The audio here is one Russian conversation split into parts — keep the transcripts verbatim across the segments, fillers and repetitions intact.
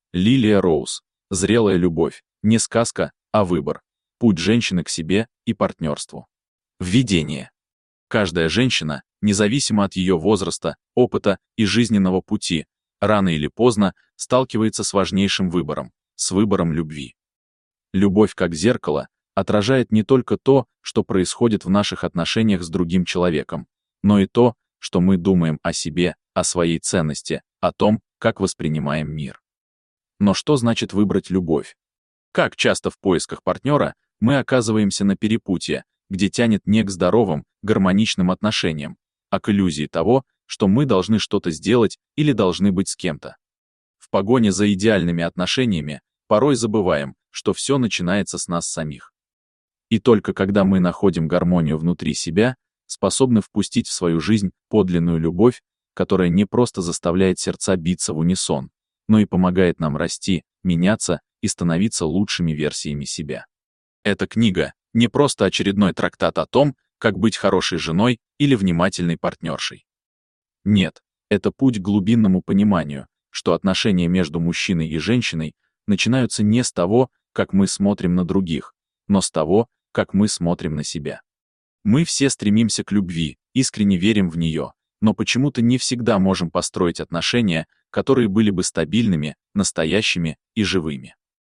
Лилия Роуз. Зрелая любовь. Не сказка, а выбор. Путь женщины к себе и партнерству. Введение. Каждая женщина, независимо от ее возраста, опыта и жизненного пути, рано или поздно сталкивается с важнейшим выбором, с выбором любви. Любовь, как зеркало, отражает не только то, что происходит в наших отношениях с другим человеком, но и то, что мы думаем о себе, о своей ценности, о том, как воспринимаем мир. Но что значит выбрать любовь? Как часто в поисках партнера мы оказываемся на перепутье, где тянет не к здоровым, гармоничным отношениям, а к иллюзии того, что мы должны что-то сделать или должны быть с кем-то. В погоне за идеальными отношениями порой забываем, что все начинается с нас самих. И только когда мы находим гармонию внутри себя, способны впустить в свою жизнь подлинную любовь, которая не просто заставляет сердца биться в унисон, но и помогает нам расти, меняться и становиться лучшими версиями себя. Эта книга — не просто очередной трактат о том, как быть хорошей женой или внимательной партнершей. Нет, это путь к глубинному пониманию, что отношения между мужчиной и женщиной начинаются не с того, как мы смотрим на других, но с того, как мы смотрим на себя. Мы все стремимся к любви, искренне верим в нее, но почему-то не всегда можем построить отношения, которые были бы стабильными, настоящими и живыми.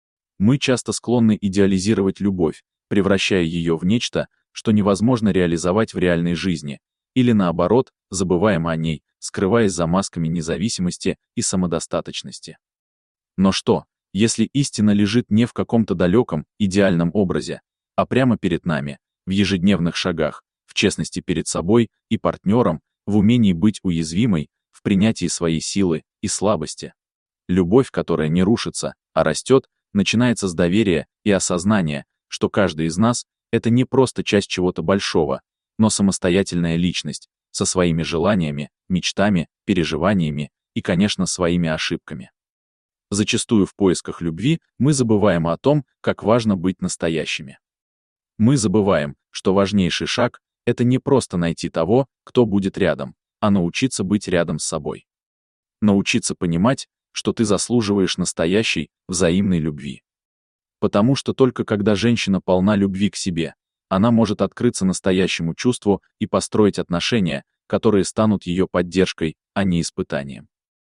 Мы часто склонны идеализировать любовь, превращая ее в нечто, что невозможно реализовать в реальной жизни, или наоборот, забываем о ней, скрываясь за масками независимости и самодостаточности. Но что, если истина лежит не в каком-то далеком, идеальном образе, а прямо перед нами, в ежедневных шагах, в честности перед собой и партнером, в умении быть уязвимой, в принятии своей силы и слабости? Любовь, которая не рушится, а растет, начинается с доверия и осознания, что каждый из нас — это не просто часть чего-то большого, но самостоятельная личность, со своими желаниями, мечтами, переживаниями и, конечно, своими ошибками. Зачастую в поисках любви мы забываем о том, как важно быть настоящими. Мы забываем, что важнейший шаг — это не просто найти того, кто будет рядом, а научиться быть рядом с собой. Научиться понимать, что ты заслуживаешь настоящей, взаимной любви. Потому что только когда женщина полна любви к себе, она может открыться настоящему чувству и построить отношения, которые станут ее поддержкой, а не испытанием.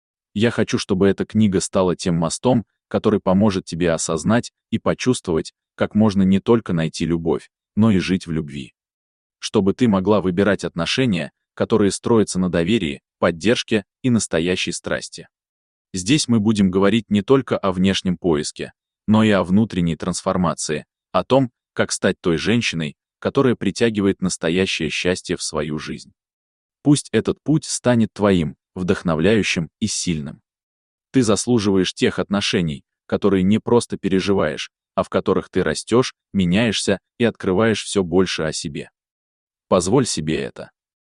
Я хочу, чтобы эта книга стала тем мостом, который поможет тебе осознать и почувствовать, как можно не только найти любовь, но и жить в любви. Чтобы ты могла выбирать отношения, которые строятся на доверии, поддержке и настоящей страсти. Здесь мы будем говорить не только о внешнем поиске, но и о внутренней трансформации, о том, как стать той женщиной, которая притягивает настоящее счастье в свою жизнь. Пусть этот путь станет твоим, вдохновляющим и сильным. Ты заслуживаешь тех отношений, которые не просто переживаешь, а в которых ты растешь, меняешься и открываешь все больше о себе. Позволь себе это.